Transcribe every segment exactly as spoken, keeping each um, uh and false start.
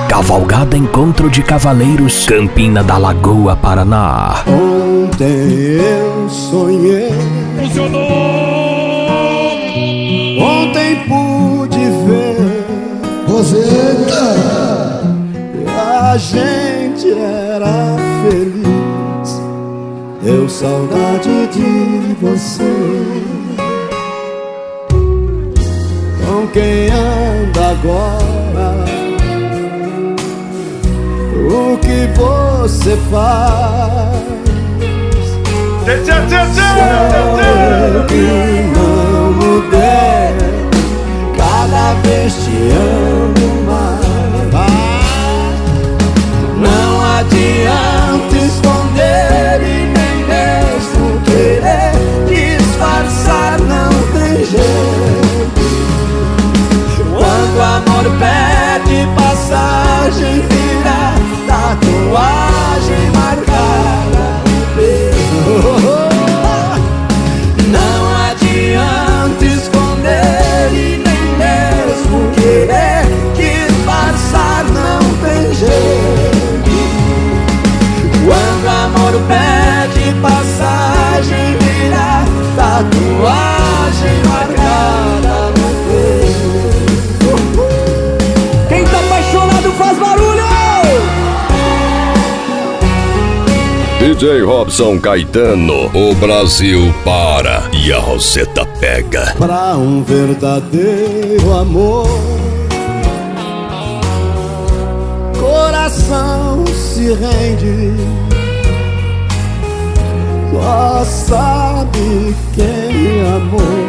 Cavalgada Encontro de Cavaleiros, Campina da Lagoa, Paraná. Ontem eu sonhei, funcionou. Ontem pude ver, Roseta, a gente era feliz. Deu saudade de você. Com quem anda agora? O que você faz? Só eu que não mudei, cada vez te amo mais. Não adianta esconder e nem mesmo querer disfarçar, não tem jeito. Quando o amor pede passagem, vira tatuagem marcada no peito. Não adianta esconder e nem mesmo querer disfarçar, não tem jeito. Quando o amor pede passagem, vira tatuagem marcada no peito. Quem tá apaixonado faz barulho! D J Robson Caetano, o Brasil para e a Roseta pega. Pra um verdadeiro amor, coração se rende. Só sabe quem amou,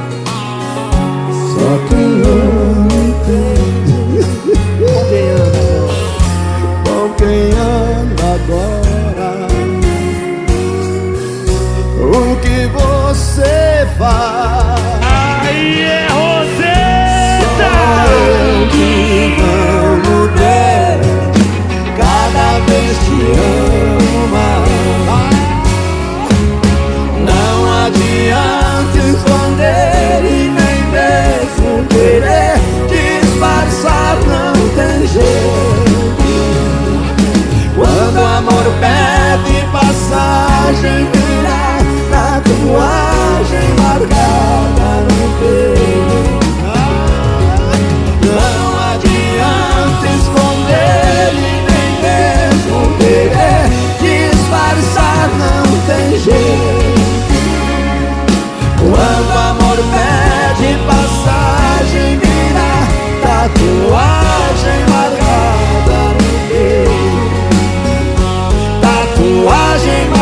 só quem não entende. Com quem anda, com quem anda agora? O que você faz? Aí é Roseta! Só eu que não mudei, cada vez te amo mais. Não adianta esconder e nem mesmo querer disfarçar, não tem jeito. Quando o amor pede passagem, vira tatuagem marcada no peito. Não adianta esconder e nem mesmo querer disfarçar, não tem jeito. Quando o amor pede passagem, vira tatuagem marcada no peito. Tatuagem marcada